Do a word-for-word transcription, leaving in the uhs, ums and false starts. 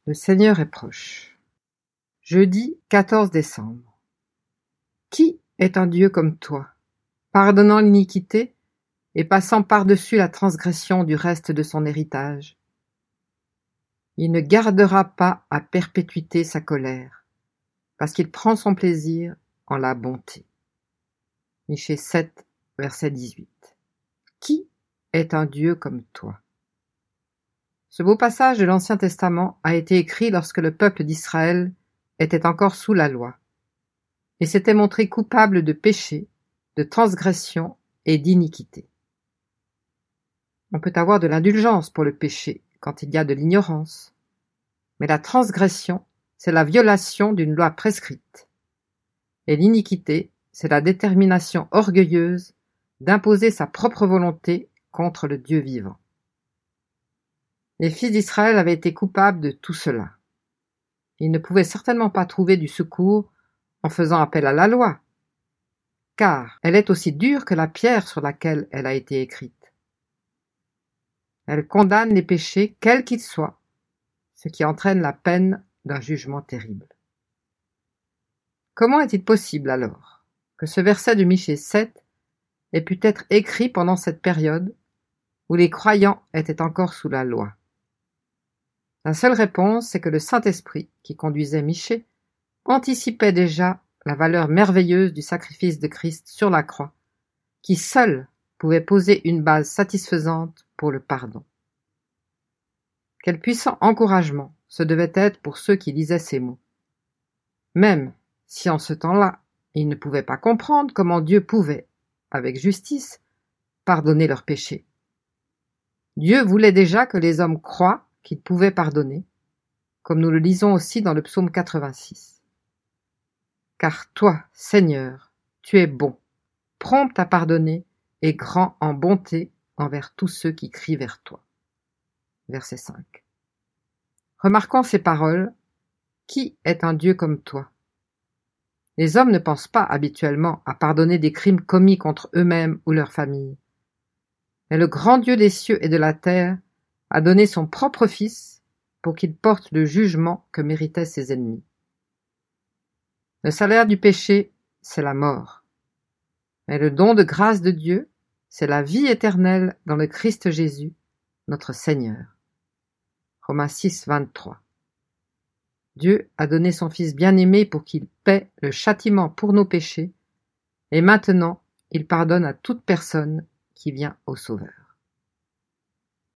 Le Seigneur est proche. Jeudi quatorze décembre. Qui est un Dieu comme toi, pardonnant l'iniquité et passant par-dessus la transgression du reste de son héritage? Il ne gardera pas à perpétuité sa colère, parce qu'il prend son plaisir en la bonté. Michée sept, verset dix-huit. Qui est un Dieu comme toi? Ce beau passage de l'Ancien Testament a été écrit lorsque le peuple d'Israël était encore sous la loi, et s'était montré coupable de péché, de transgression et d'iniquité. On peut avoir de l'indulgence pour le péché quand il y a de l'ignorance, mais la transgression, c'est la violation d'une loi prescrite, et l'iniquité, c'est la détermination orgueilleuse d'imposer sa propre volonté contre le Dieu vivant. Les fils d'Israël avaient été coupables de tout cela. Ils ne pouvaient certainement pas trouver du secours en faisant appel à la loi, car elle est aussi dure que la pierre sur laquelle elle a été écrite. Elle condamne les péchés, quels qu'ils soient, ce qui entraîne la peine d'un jugement terrible. Comment est-il possible alors que ce verset de Michée sept ait pu être écrit pendant cette période où les croyants étaient encore sous la loi? La seule réponse, c'est que le Saint-Esprit, qui conduisait Michée, anticipait déjà la valeur merveilleuse du sacrifice de Christ sur la croix, qui seul pouvait poser une base satisfaisante pour le pardon. Quel puissant encouragement ce devait être pour ceux qui lisaient ces mots. Même si en ce temps-là, ils ne pouvaient pas comprendre comment Dieu pouvait, avec justice, pardonner leurs péchés. Dieu voulait déjà que les hommes croient qu'il pouvait pardonner, comme nous le lisons aussi dans le psaume quatre-vingt-six. Car toi, Seigneur, tu es bon, prompt à pardonner et grand en bonté envers tous ceux qui crient vers toi. Verset cinq. Remarquons ces paroles. Qui est un Dieu comme toi? Les hommes ne pensent pas habituellement à pardonner des crimes commis contre eux-mêmes ou leur famille. Mais le grand Dieu des cieux et de la terre a donné son propre Fils pour qu'il porte le jugement que méritaient ses ennemis. Le salaire du péché, c'est la mort. Mais le don de grâce de Dieu, c'est la vie éternelle dans le Christ Jésus, notre Seigneur. Romains six, vingt-trois. Dieu a donné son Fils bien-aimé pour qu'il paie le châtiment pour nos péchés, et maintenant il pardonne à toute personne qui vient au Sauveur.